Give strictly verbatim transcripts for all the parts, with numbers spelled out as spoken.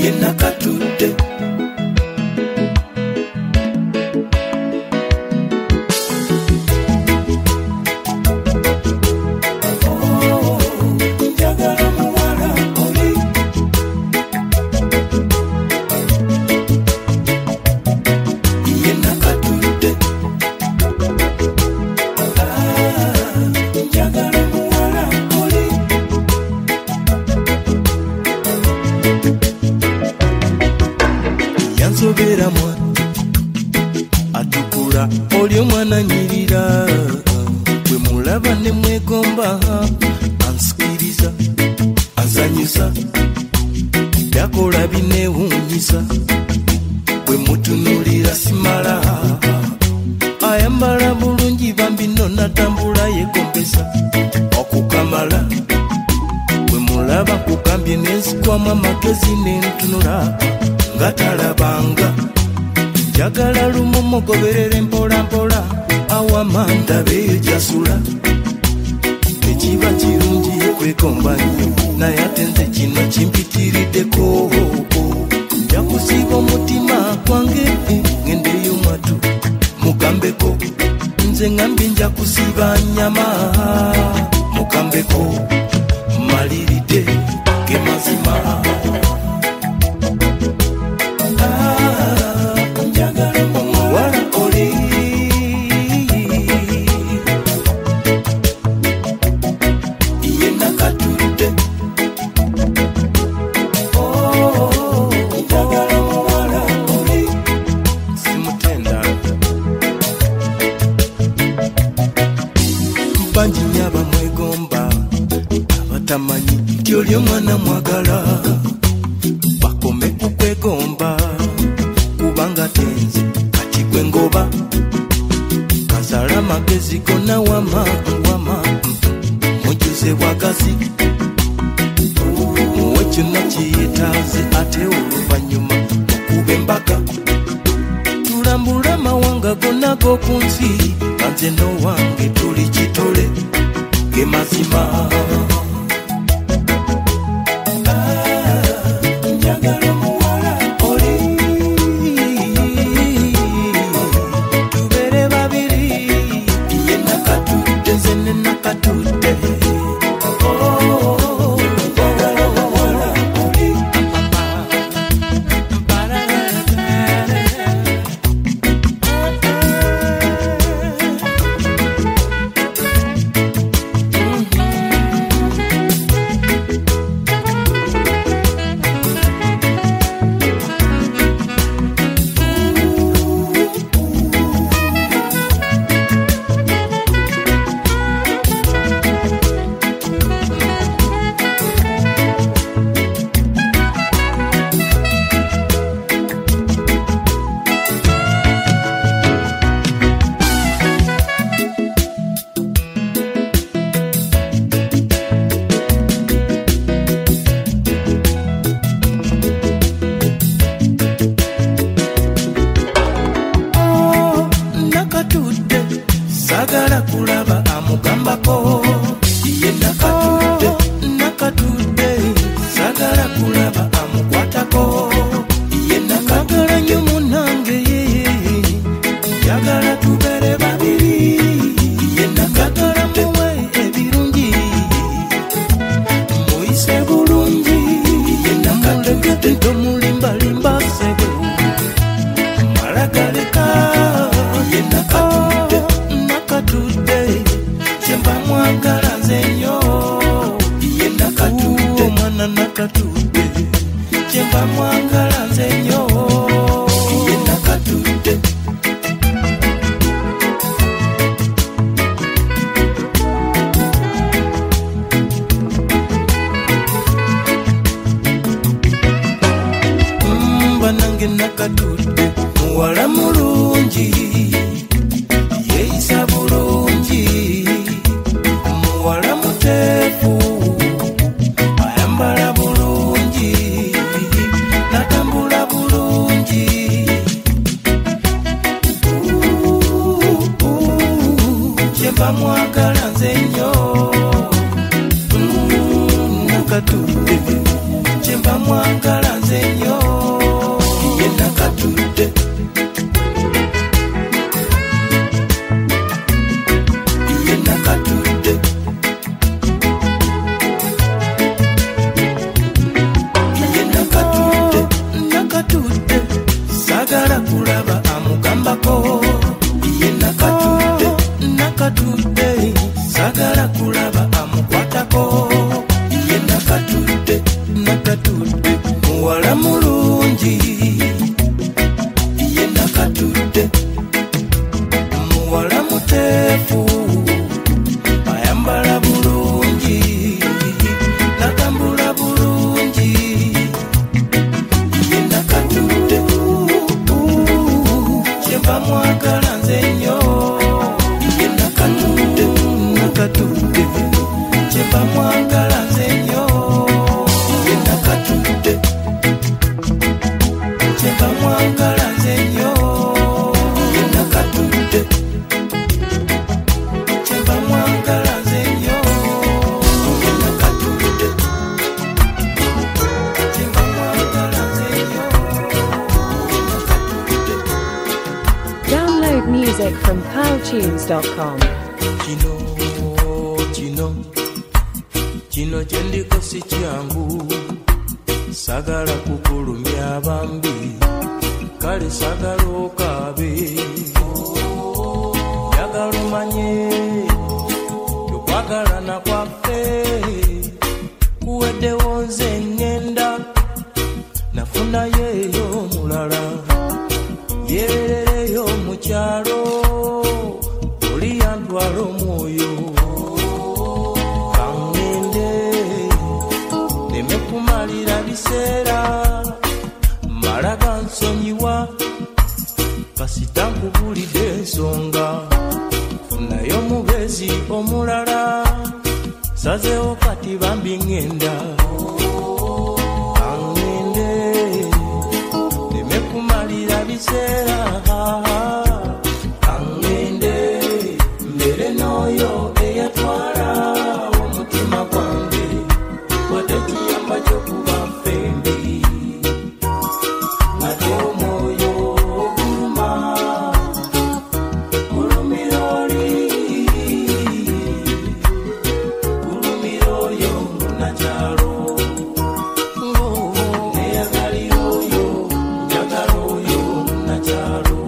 yena katudde yansobera mwana atukula oli omwana nyirira bwe mulaba ne mwegomba ansikiriza azanyusa yakola binewunyisa bwe mutunulira simala ayambala bulungi bambi no natambula yegombesa okukamala bwe mulaba kukambye nensikwamu amagezi nentunula ngatalabanga njagala lumu mugoberere mpola mpola awamanda bejasula ekiba kirungi kwegomba nnyo naye ate nze kino kimpitiriddeko nja kusiba omutima gwange ngendeyo mwatu mugambeko nze ngambye nja kusiba nyama mugambeko maliridde ge mazima banji nyaba mwegomba abatamanyi nti oli omwana mwagala bakome kukwegomba kubanga tenze kati gwe ngoba kazala magezi gonna wama wama mujuze bwagazi muwe kyonna kiyetaaze ate oluvannyuma okuba embaga tulambula amawanga gonna g'oku nsi kanze n'owange tuli kitole ge mazima njagala muwala oli tubeere babiri ye nakatudde nze ne nakatudde sagala kulaba amugambako ye nakatudde nakatudde sagala kulaba amukwatako ye nakagala nnyo munange yagala tubeere babiri ye nakagala muwe ebirungi muyise bulungi ye nakatudde tomulimbalimba sebo malagaleka ye nakatudde nakatudde kyemba mwagala nze nnyo ye nakatudde omwana nakatudde kyemba mwagala nze nnyo ye nakatudde mba nange nakatudde muwala mulungi yeeyisa bulungi muwala muteefu ayambala bulungi natambula bulungi kyemba mwagala nze nnyo nakatudde kyemba mwagala nze nnyo nakatudde muwala mulungi ye nakatudde muwala muteefu ayambala bulungi natambula bulungi ye nakatudde kyemba mwagala nze nnyo ye nakatudde nakatudde kyemba mwagala nze nnyo ye nakatudde kyemba mwagala nze nnyo ye nakatudde kyemba mwagala nze nnyo ye nakatudde kyemba mwagala nze nnyo ye nakatudde. Download music from pearl tunes dot com. Kino kino kino kyendiko si kyangu sagala kukulumya bambi kale sagala okabe yagala umanye yokwagalana kwaffe kuweddewo nze ngenda nafunayo mulala yeerereyo mu kyalo oli yantwala omwoyo kangende neme kumalira biseera malaga nsonyiwa kasita nkubulidde ensonga funayo mugezi omulala sazeewo kati bambi ngenda kangende neme kumalira biseera kangende mbere n'oyo eyatwala omutima gwange wadde kiyamba ky'okuba ffembi ate omwoyo oguluma gulumira oli gulumira oyo munakyalo neyagalira oyo njagala oyo munakyalo.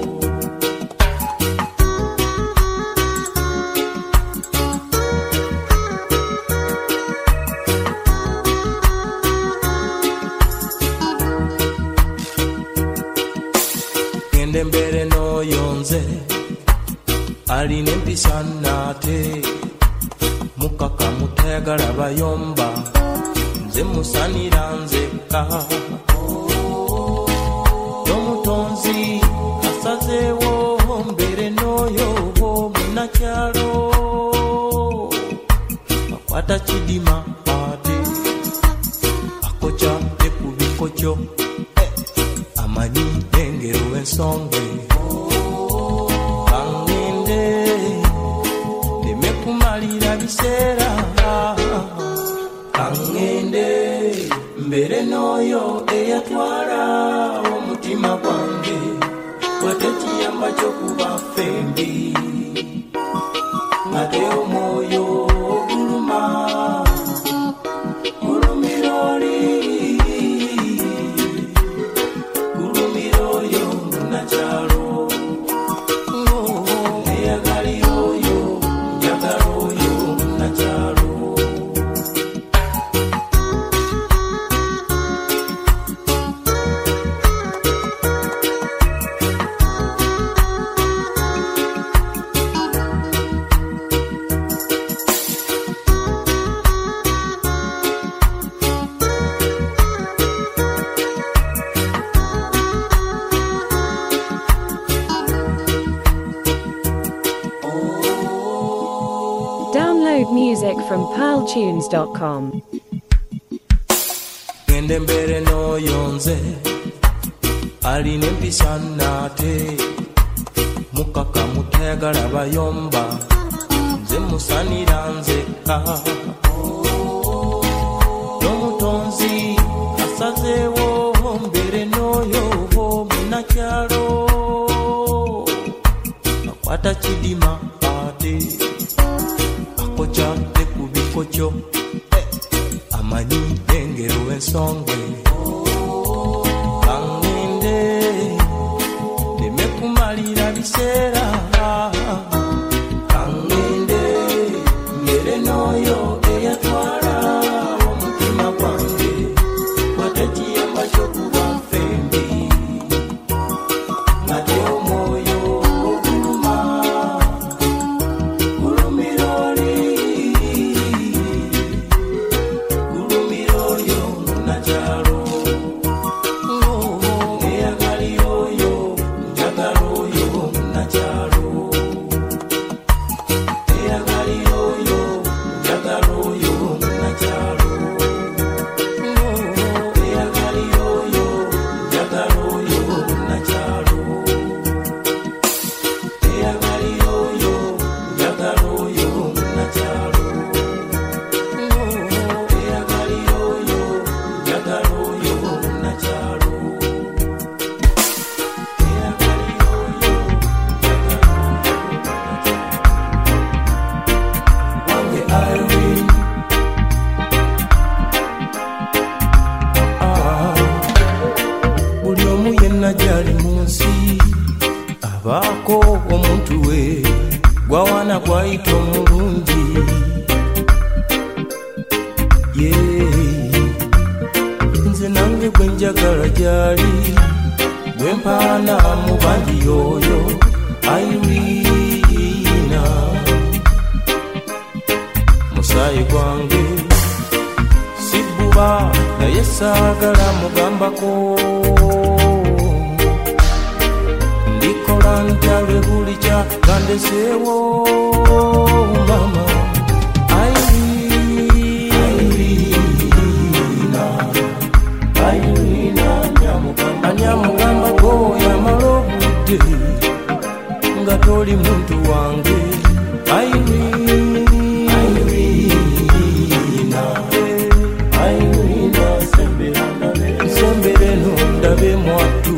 Gende mbere n'oyo nze alina empisa nnaate mukaka mutayagala bayomba nze musanira nzekka n'omutonzi asazeewo mbere n'oyo munakyalo akwata kidima ate akoca ne ku bikokyo amanyi engero ensonge kangende neme kumalira biseera kangende mbere n'oyo eyatwala omutima gwange wadde kiyamba ky'okuba ffembi ate omwoyo oguluma gulumira oli gulumira oyo munakyalo neyagalira oyo njagala oyo munakyalo. Download music from pearl tunes dot com. Gende mbere n'oyo nze alina empisa nnaate mukaka mutayagala bayomba nze musanira nzekka n'omutonzi asazeewo mbere n'oyo munakyalo akwata kidima ate akoca ne ku bikokyo amanyi engero ensonge kangende neme kumalira biseera kangende mbere n'oyo eyatwala omutima gwange ayita omulungi nze nange gwe njagala gyali gwe mpaana mu bangi yoyo Irina musaayi gwange sibbuba naye saagala mugambako ndikola ntya lwe buli kya kandeseewo mama anyamugambako yamala obudde nga toli muntu wange nsembere no ndabe mwattu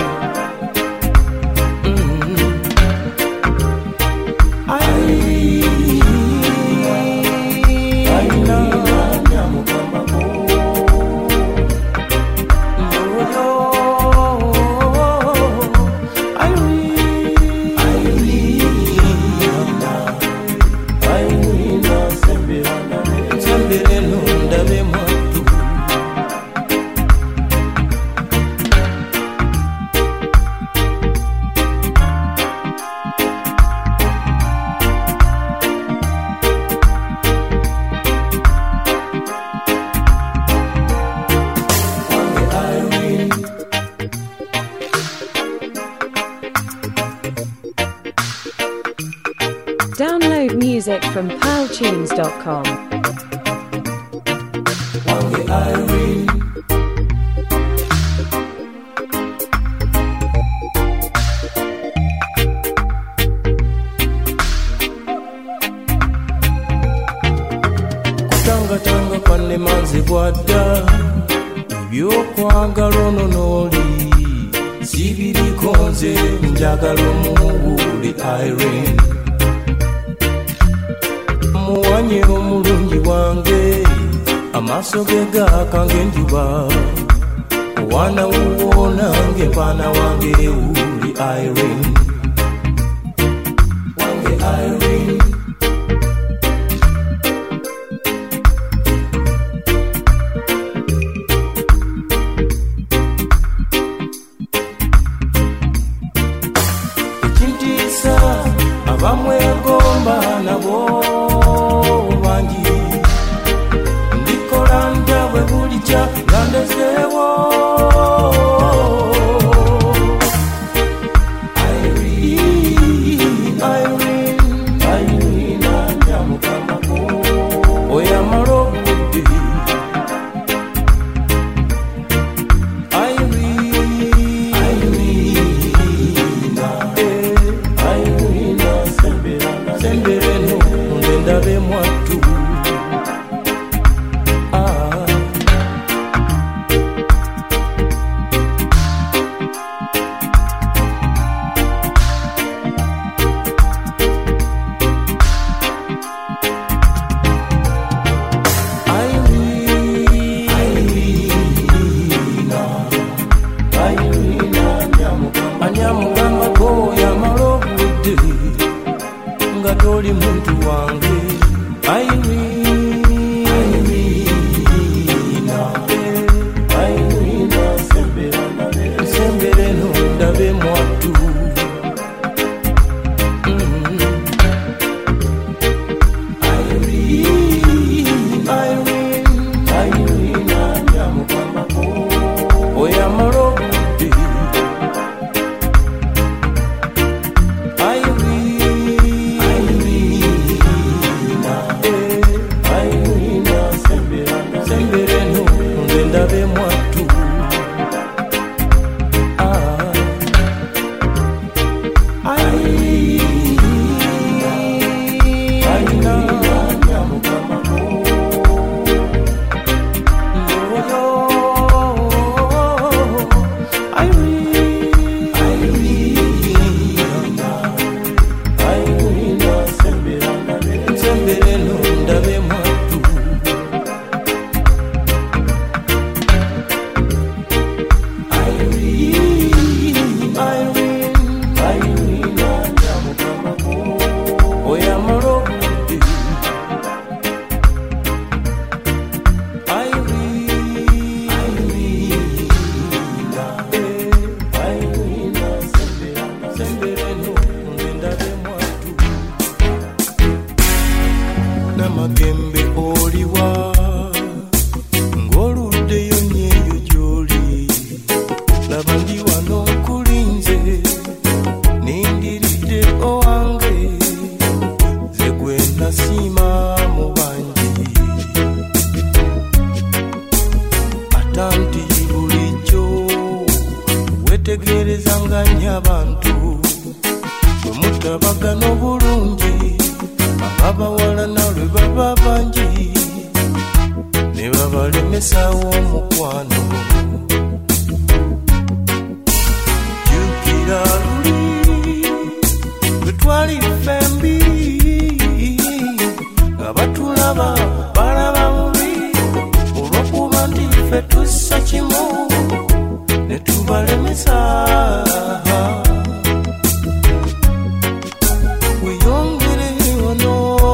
Download music from pal tunes dot com. Kutangatanga kwanne manzi bwadda ebyokwagala ono n'oli sibiriko nze njagala omuwuuli Irene muwanye omulungi wange amaaso ge gaaka ng'enjuba owana wuwo nange mpaana wange ewuuli Irene wange Irene ekintiisa abamwegomba nabo Landesewo Irene, Irene, Irene, Nyamukamako oyamala obudde Irene, Irene, Irene, sembere no nze ndabe mwattu atanti bulijjo wetegerezanga nnyo abantu bwe mutabagana obulungi ababawala nalwe baba bangi ne babalemesawo omukwano jjukira luli bwe twali ffembi nga batulaba balaba bubi olw'okuba nti ffe tussa kimu ne tubalemesa weyongere ono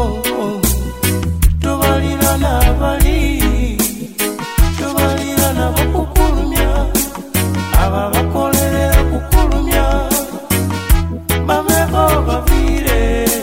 tobalira n'abali tobalira nabo kukulumya aba bakolerera kukulumya bameko baviire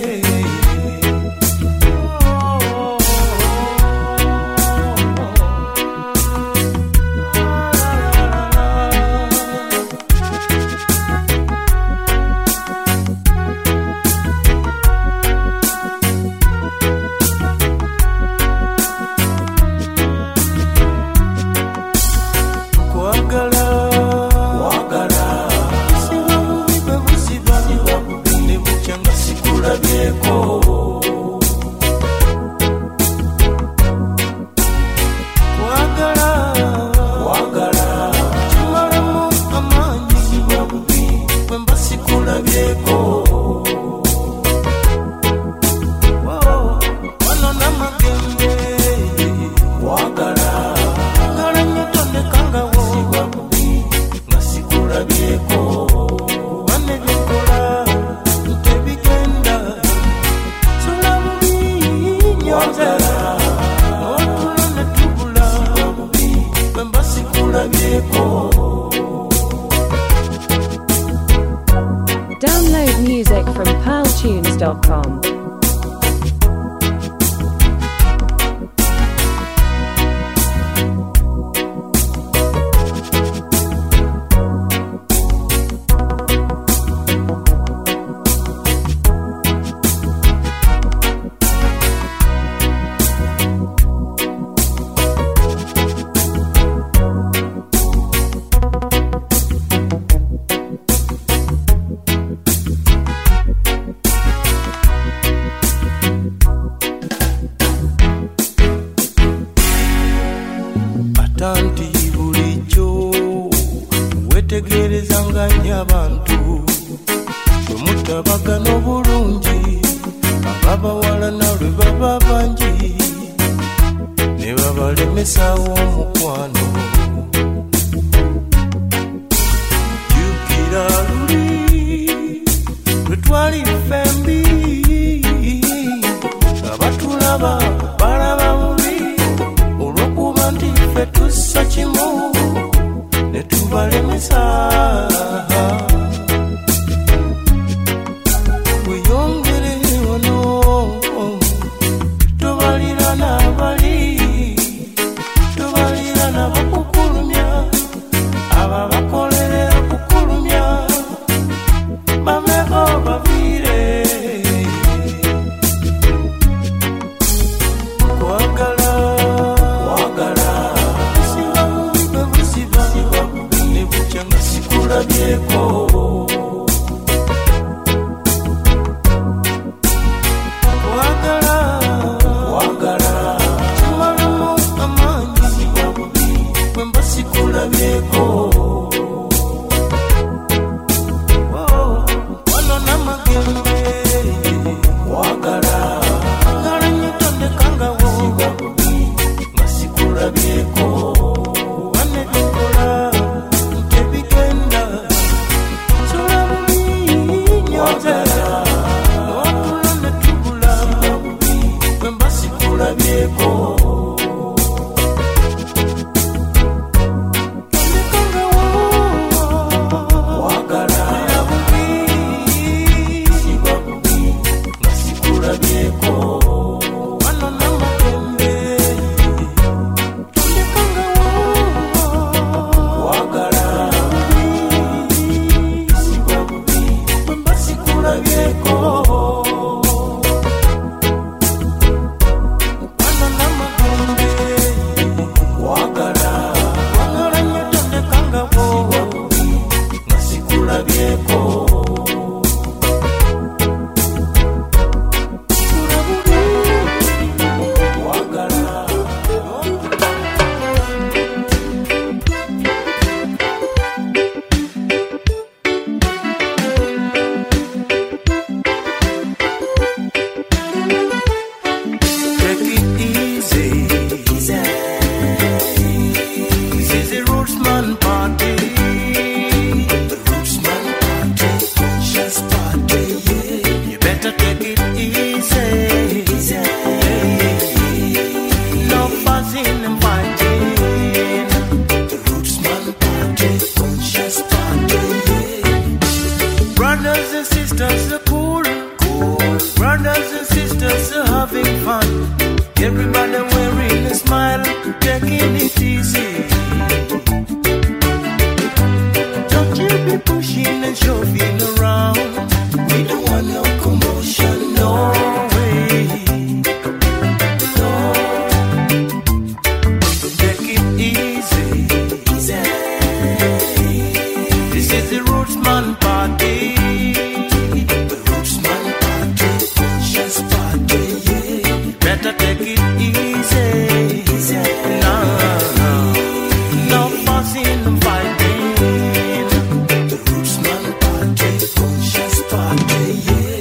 Download music from pearl tunes dot com. Atanti bulijjo wetegerezanga nnyo abantu bwe mutabagana obulungi ababawala nalwe baba bangi ne babalemesawo omukwano jjukira luli lwe twali ffembi abatulaba balaba bubi olw'okuba nti ffe tussa kimu ne tubalemesa weyongere ono tobalira n'abali tobalira nabo kukulumya aba bakolerera kukulumya bameko baviire kwagala sikulabyeko wagala wagala kimalamu amaanyi bwe mba sikulabyeko wano n'amagembe wagala ngala nyitondekangawo nga sikulabyeko Byeko the Rootsman party. The Rootsman party, conscious party, yeah. You better take it easy, easy. No fussing and fighting. The Rootsman party, conscious party, yeah. Brothers and sisters are cool, cool. Brothers and sisters are having fun. Everybody wearing a smile, taking it easy. Don't you be pushing and shoving around. We don't want no commotion, no way. No. Take it easy, easy. This is the Rootsman party. The Rootsman party, conscious party, yeah. Better take it easy, easy. No, no, no fussing and fighting. The Rootsman party, conscious party, yeah.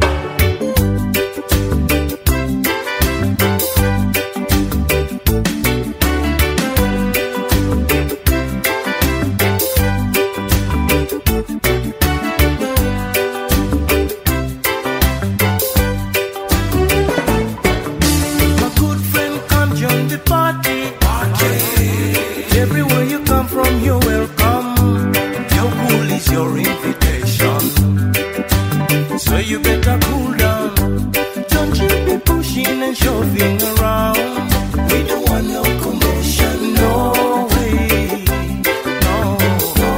My good friend, come join the party. Party. Everywhere you come from, you're welcome. Your cool is your invitation. So you better cool down. Don't you be pushing and shoving around. We don't want no commotion, no way. No, no.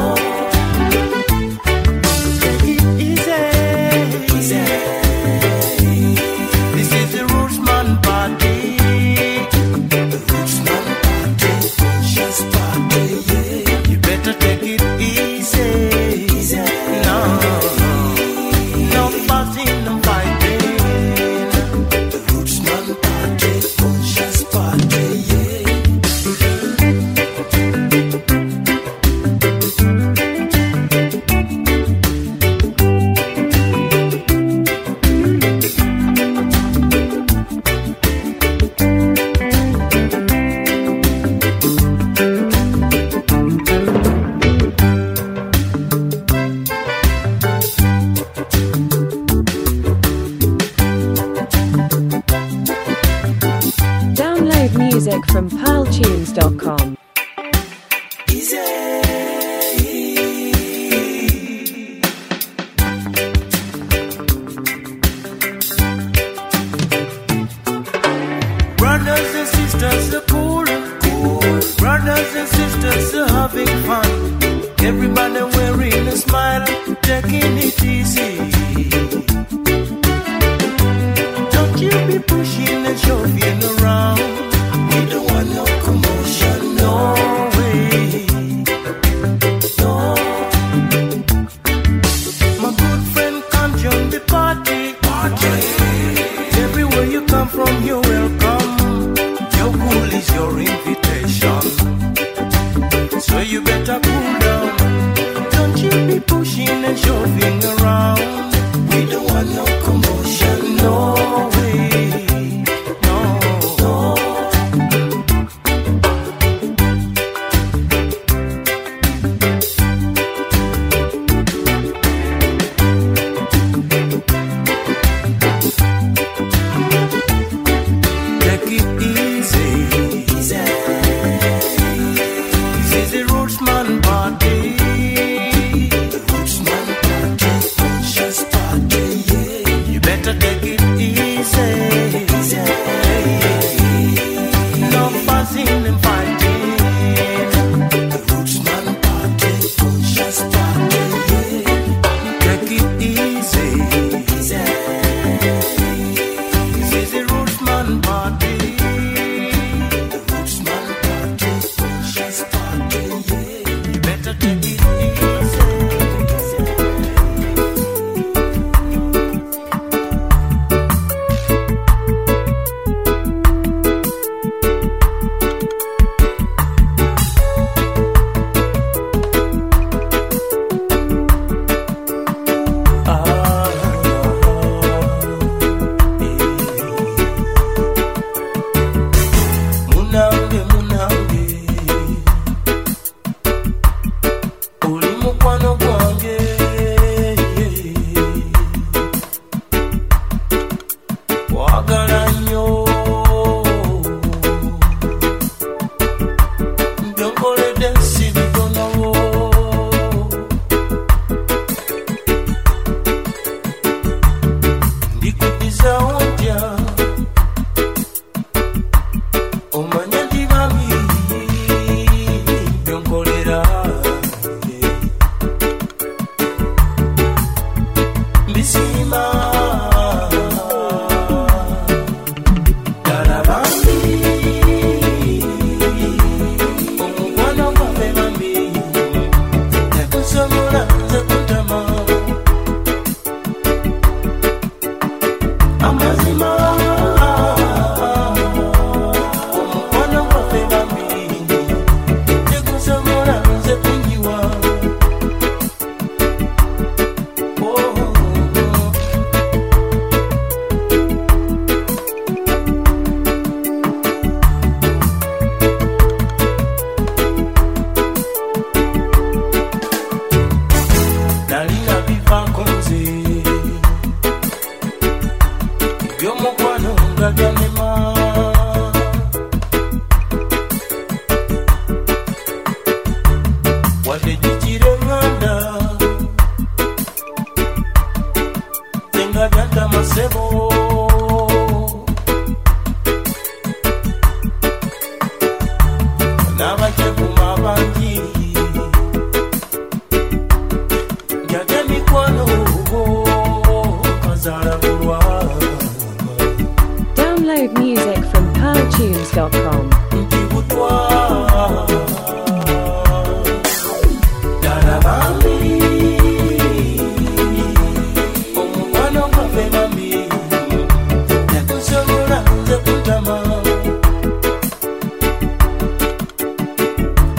Take it easy, easy. This is the Rootsman party. The Rootsman party, conscious party, yeah. You better take it easy, easy. No, no, no fussing and fighting. The Rootsman party, conscious party, yeah. Download music from pearl tunes dot com. Brothers and sisters are cool, cool. Brothers and sisters are having fun. Everybody wearing a smile, taking it easy. Don't you be pushing and shoving around. We don't want no commotion, no way. No. My good friend, come join the party. Party. Everywhere you come from, you're welcome. Your cool is your invitation. So you better cool down. Don't you be pushing and shoving around. We don't want no commotion, no way. No, no. Take it easy, easy. This is the Rootsman party. The Rootsman party,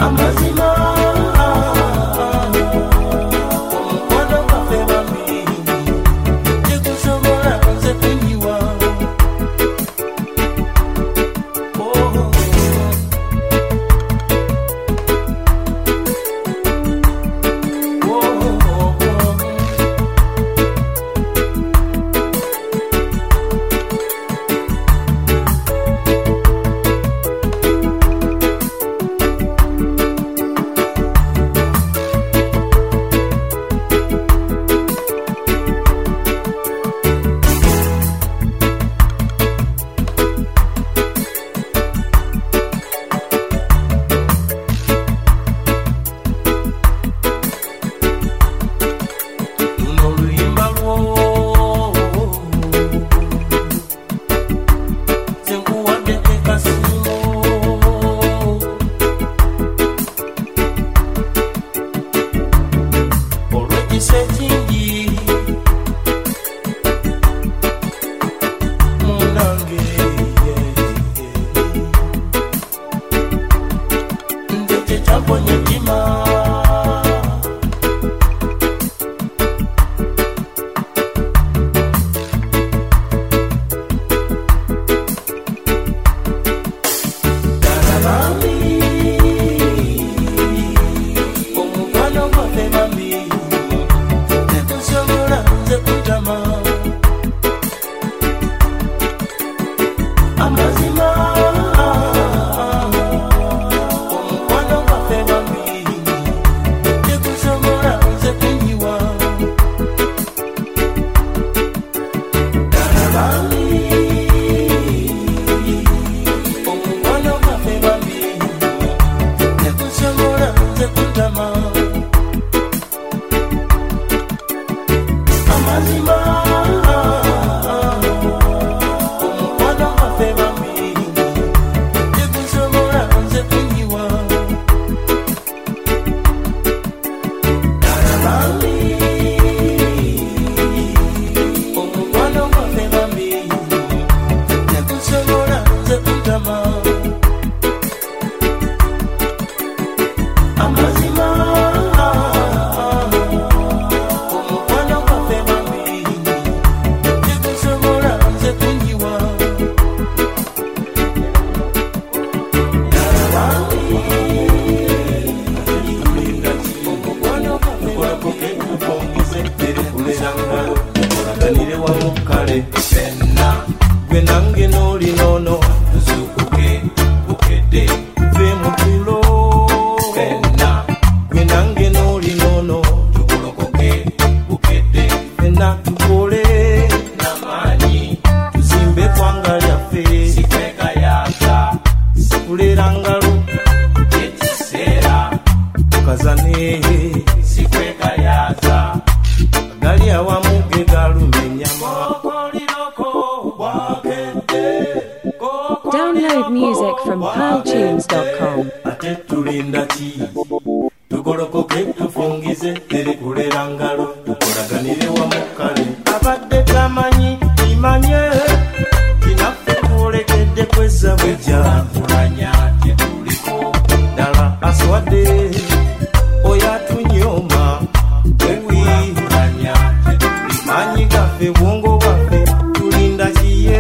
Download music from pearl tunes dot com. Atetulinda chi tugolokoke tufungize terkulera ngalo tukolaganire wamu kale abadde tamanyi imanye kinaffe tuolekedde kweza bujja tulanya tetuliko dala aswadde oyatunyoma ewi tulanya tetuliko manyi gaffe bwongo bwaffe tulinda kiye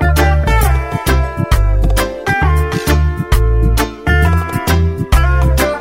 We'll be right back.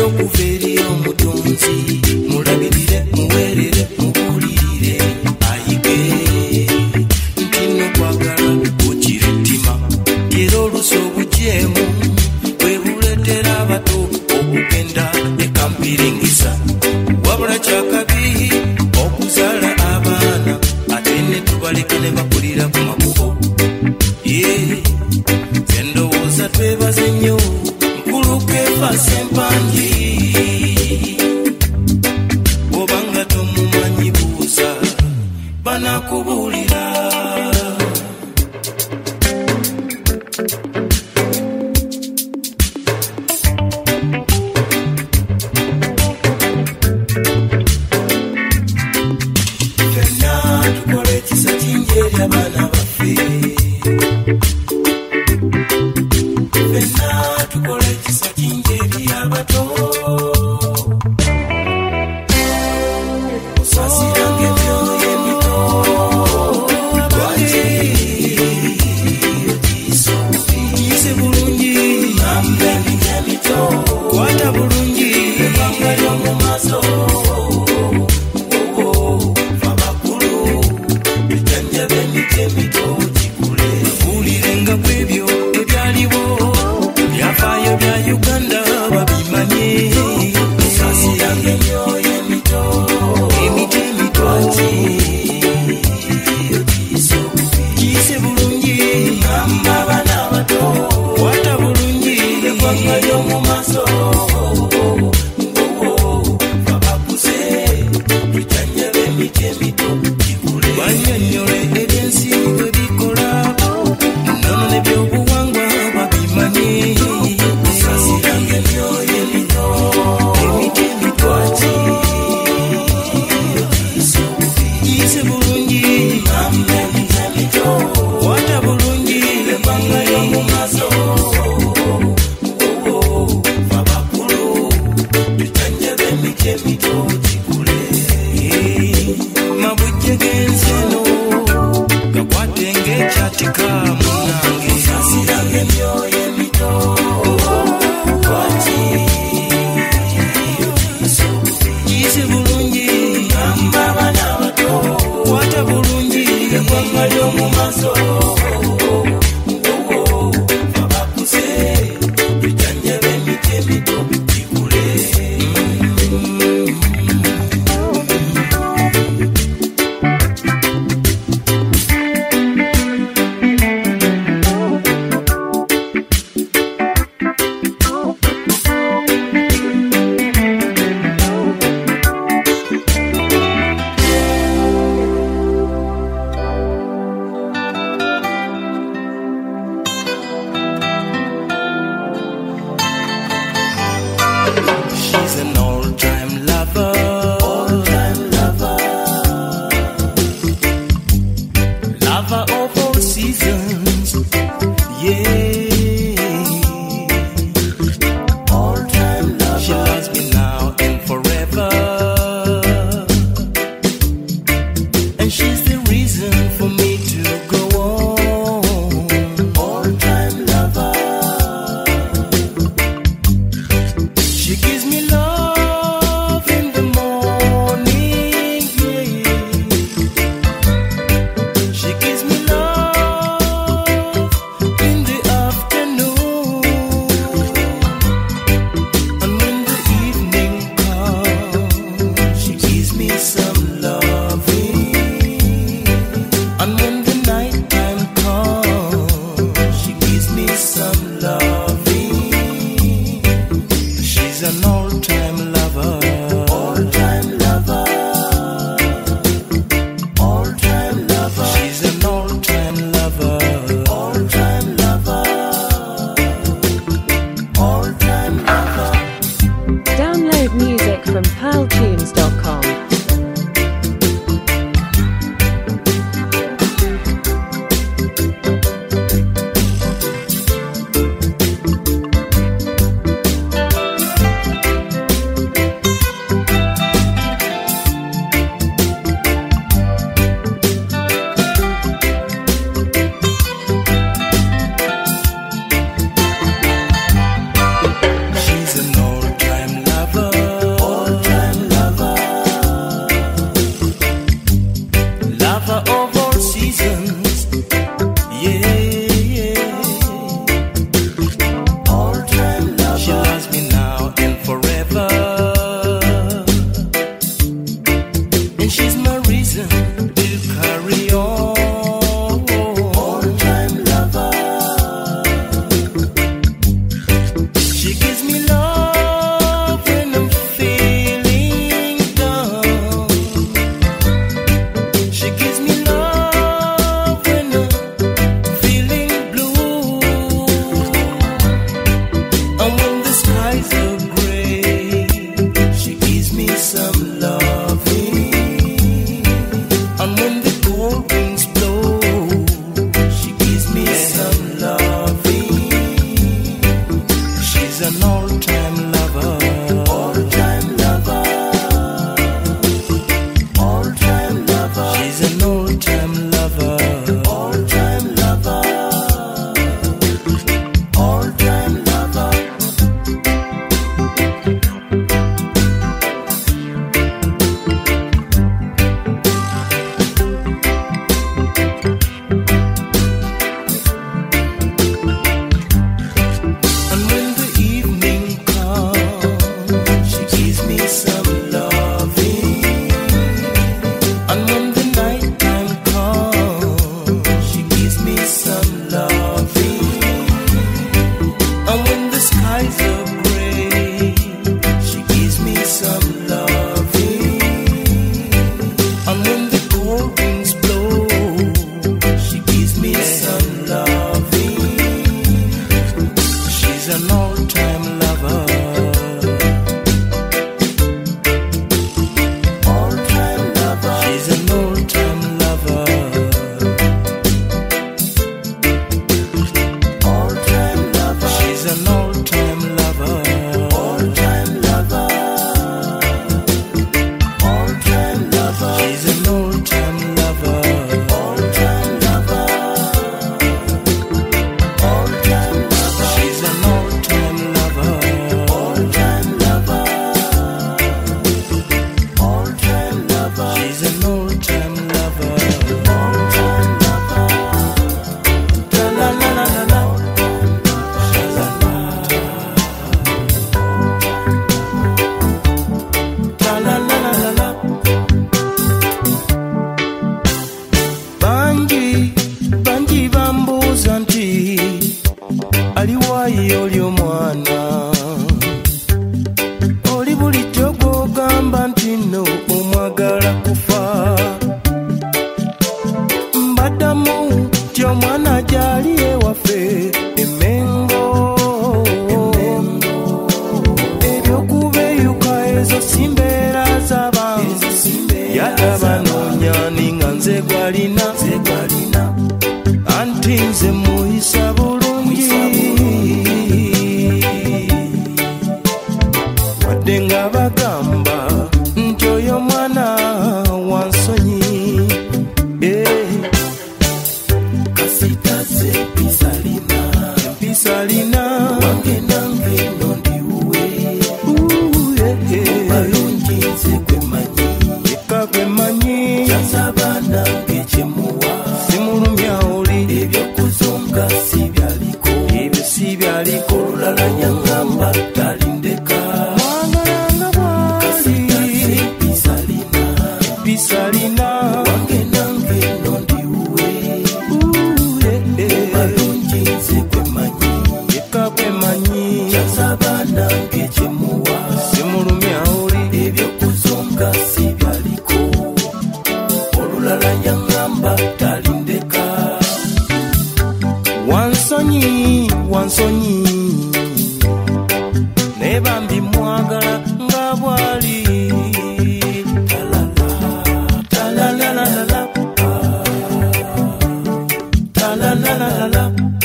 okuva eri omutonzi mulabirire muweerere mubulirire ayige nti nokwagala okira ettima era olusi obujeemu bwe buleetera abato okugenda ekampiringisa wabula kyakabi okuzaala abaana ate ne tubaleka ne bakulira ku makubo endowooza twebaze nnyo nkulukefa sempanji obanga tomumanyi buuza banakubuulira fenna tukole ekisa kingi eri abaana baffe fenna tukole ekisa kingi eri abato osasiranga emyoyo emito lwaki giyise bulungi amba eminya emito kwata bulungi ebbanga ly'omu maaso abakulu ejanjaba emiti emito gikule buulirenga kwebyo ebyaliwo byafaayo bya Uganda babimanye osasiranga emyoyo emito emiti emito giyise bulungi amba abaana abato kwata bulungi eggwanga ly'omu maaso abakuze tujanjaba emiti emito gikule bannyonnyole ebyensi bwe bikola nono nebyobuwangwa babimanye osasiranga emyoyo emito emiti emito giyise bulungi amba emiti emito kwata bulungi ebbanga ly'omu maaso abakulu tujanjaba emiti emito gikule mabujje gensi eno gakwate ng'ekyatika munange osasiranga emyoyo emito kwati giyise bulungi amba abaana abato kwata bulungi eggwanga ly'omu maaso abakuze tujanjaba emiti emito gikule She's an all-time lover, all-time lover, lover of all seasons, yeah. All-time lover, she loves me now and forever, and she's the reason for me to go on. All-time lover, she gives me love in the morning, yeah. She gives me love in the afternoon, and when the evening comes, she gives me some loving, and when the night time comes, she gives me some loving. She's an all-time lover, all-time lover, all-time lover. She's an all-time lover, all-time lover, all-time lover. Download music from pearl tunes dot com. She's an all-time lover. badde nga bagamba nti oyo mwana wa nsonyi. Kasitaze empisa lina, empisa lina wange nange nno ndiwuwe. Balungi nze gwe manyi, eka gwe manyi, kyasaba nange kyemuwa. Simulumya oli ebyokuzunga si byaliko, ebyo si byaliko. Olulala yaŋŋamba talindeka. Mwangalanga bwali kasitaze empisa lina, empisa lina wange nange nno ndiwuwe. Balungi nze gwe manyi, eka gwe manyi, kyasaba nange kyemuwa. Simulumya oli ebyokuzunga si byaliko, olulala yaŋŋamba talindeka. Wansonyi, wansonyi, ne bambi mwagala nga bwali. Talala, talalalala, talalalala.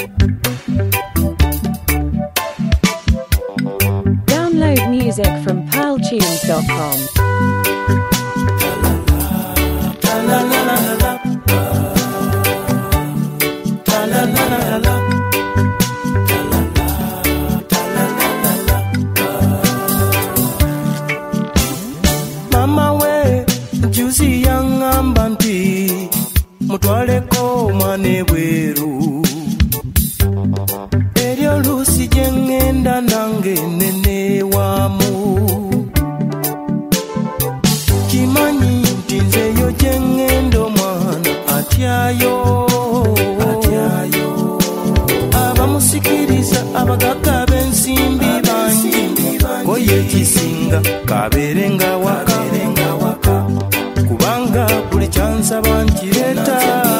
Download music from pearl tunes dot com. Talalalala, talalalala. Mama we juzi yaŋŋamba nti mutwaleko omwana ebweru, eryo oluusi gye ŋŋenda nange neneewaamu. Kimanyi nti nzeyo gye ŋŋenda omwana atyayo, abamusikiriza abagagga b'ensimbi bangi, koye ekisinga kabeere nga waka, kubanga buli kyansaba nkireeta.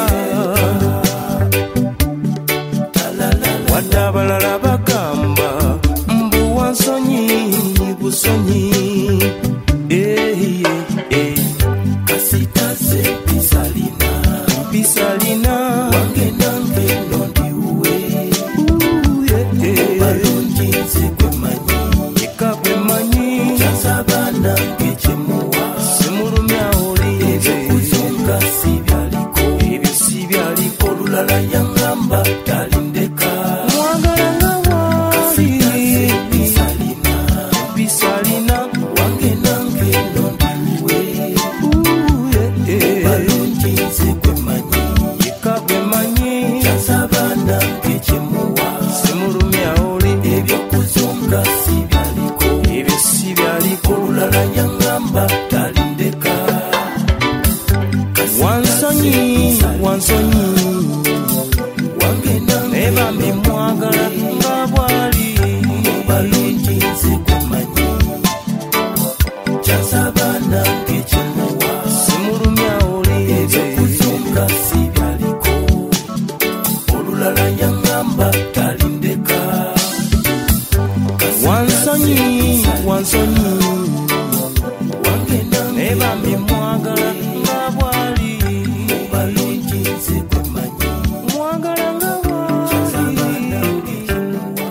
Wadde abalala bagamba mbu wansonyi busonyi. Kasitaze empisa lina, empisa lina wange nange nno ndiwuwe. Balungi nze gwe manyi, eka gwe manyi, kyasaba nange kyemuwa. Simulumya oli ebyokuzunga si byaliko, ebyo si byaliko. Olulala yaŋŋamba talindeka. Mwagala nga bwali empisa lina, empisa lina wange nange nno ndiwuwe. Balungi nze gwe manyi, eka gwe manyi, kyasaba nange kyemuwa. Simulumya oli ebyokuzunga si byaliko, ebyo si byaliko. Olulala yaŋŋamba talindeka. Wansonyi, wansonyi, wange nange ne bambi mwagala nga bwali. Balungi nze gwe manyi, kyasaba nange kyemuwa. Simulumya oli ebyokuzunga si byaliko, olulala yaŋŋamba talindeka. Wansonyi, wansonyi, wange nange ne bambi mwagala nga bwali. Balungi nze gwe manyi, mwagala nga bwali. Kyasaba nange kyemuwa.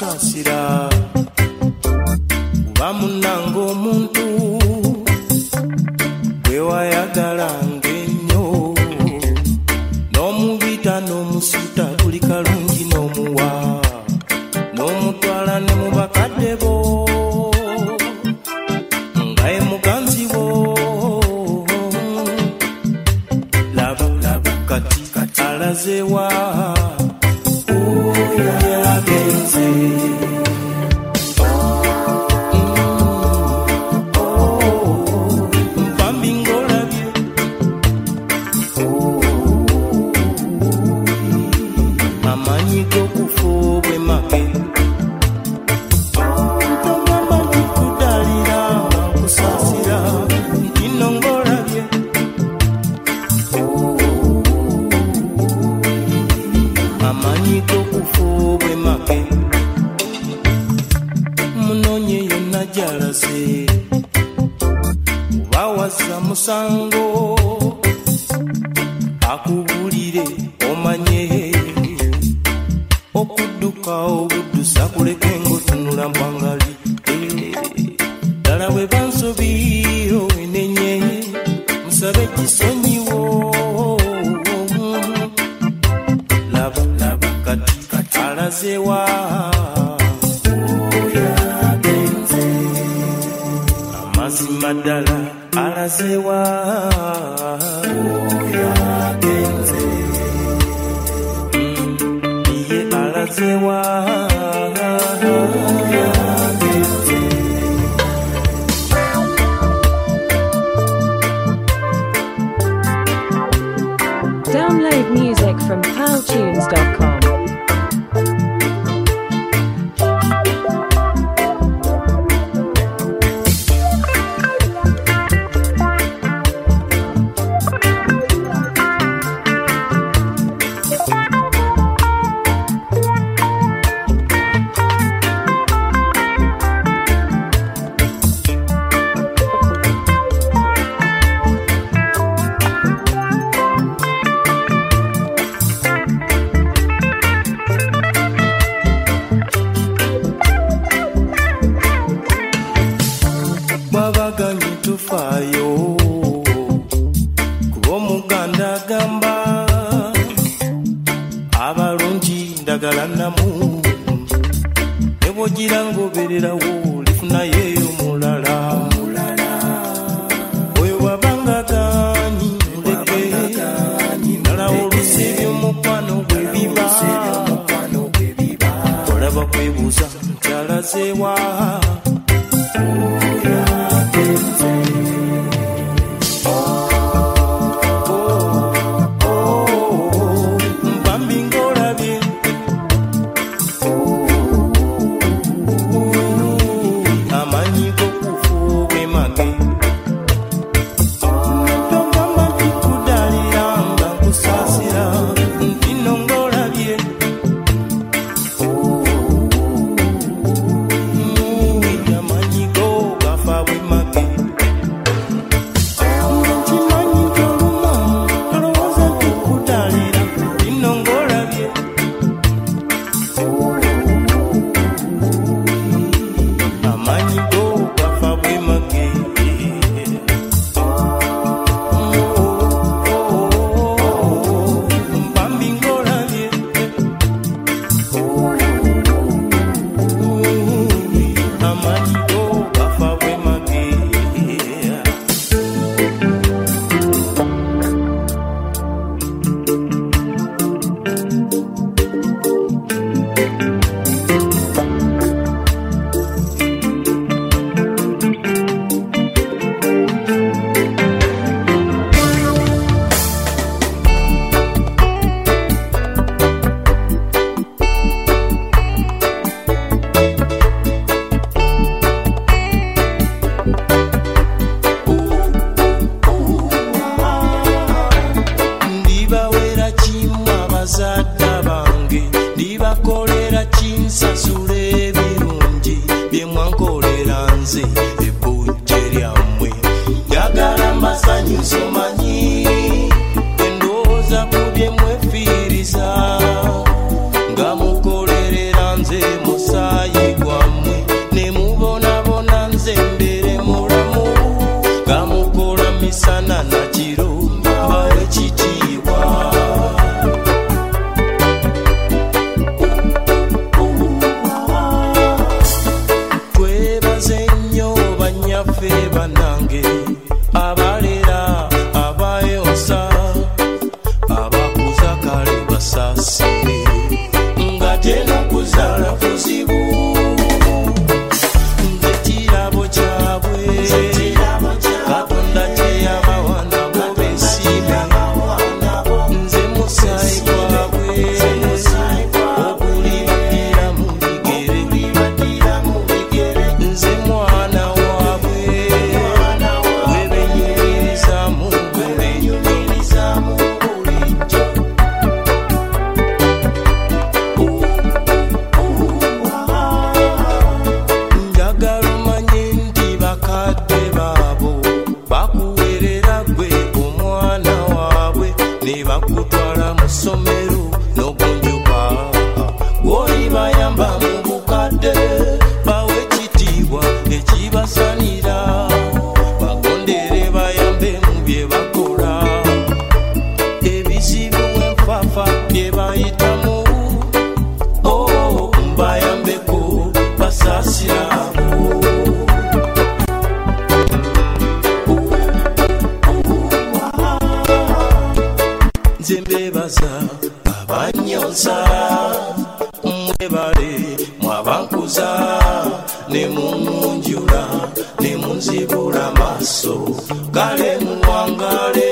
kusasira bamunanga omuntu alazewa oyo yagenze musango akubulire omanye okudduka obuddusa kuleke ngotunula mpangali dala bwe bansobiro enenye musabe kisonyiwo laba laba kati kati alazewa amazima ddala alazewa yagenze iye alazewa yagenze. Download music from pal tunes dot com. Abalera abayosa abakuza kale basa bakutwala mu ssomero n'ogunjuka gw'oli bayamba mu bukadde bawe ekitiibwa ekibasanira bagondere bayambe mu bye bakola ebizibu enfafa bye bayitamu bayambeko basasirabo nze mbebaza abanyoza mwebale mwabankuza ne mumunjula ne munzibula maaso kale muwangale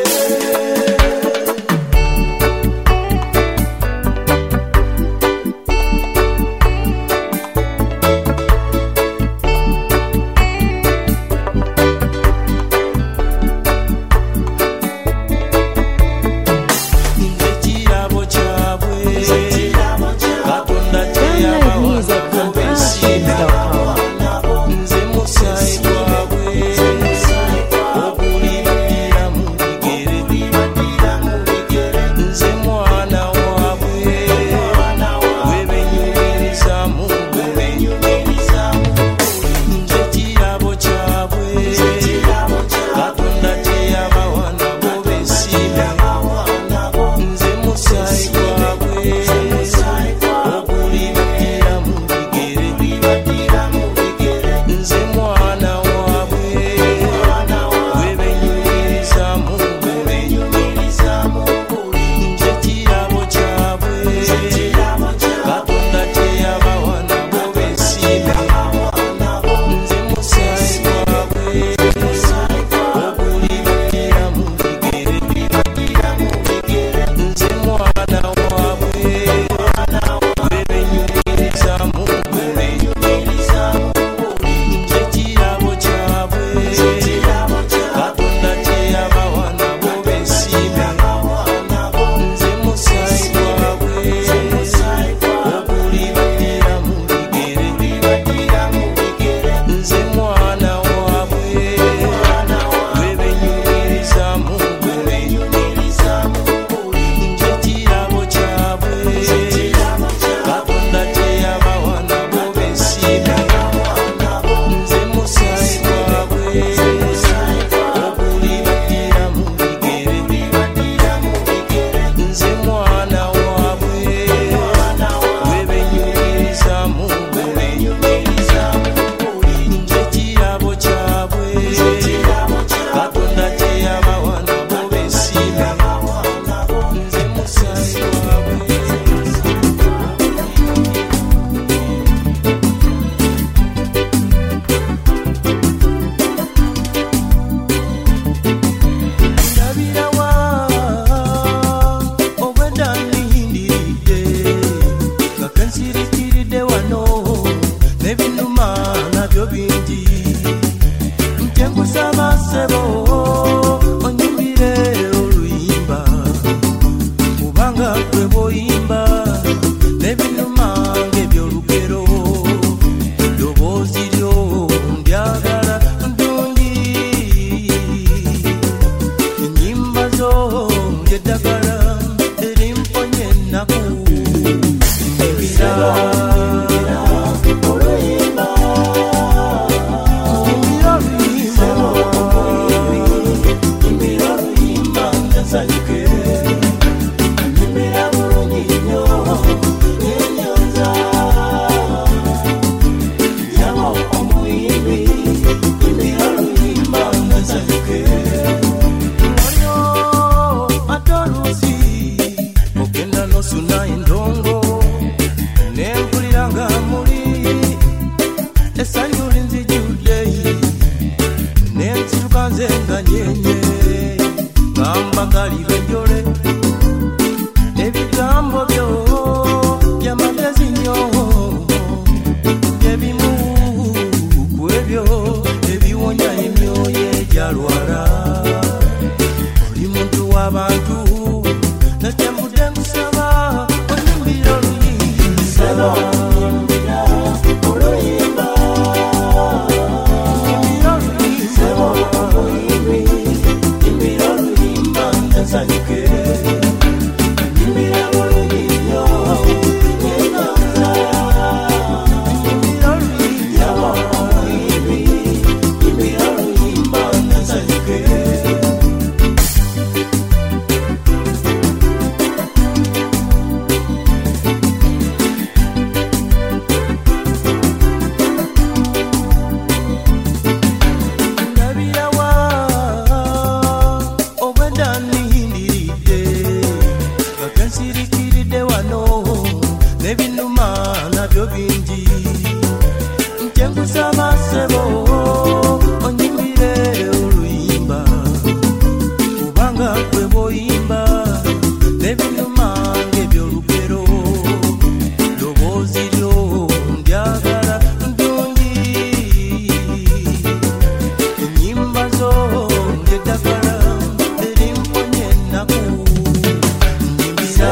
eddagala erimponya ennaku nyimbira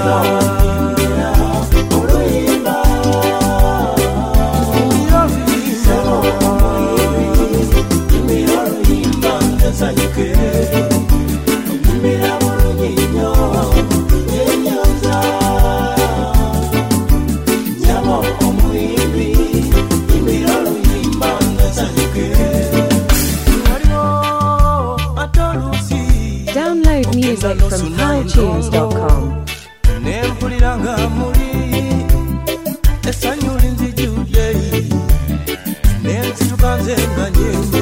oluyimba nyimbira nyimbira oluyimba nsanyuke nyimbira bulungi nnyo enyanza nyabo omuyimbi nyimbira oluyimba nsanyuke waliwo atolusi Download music from pal tunes dot com. nempulira nga muli essanyu linzijudde nenzituka nze nga nyenga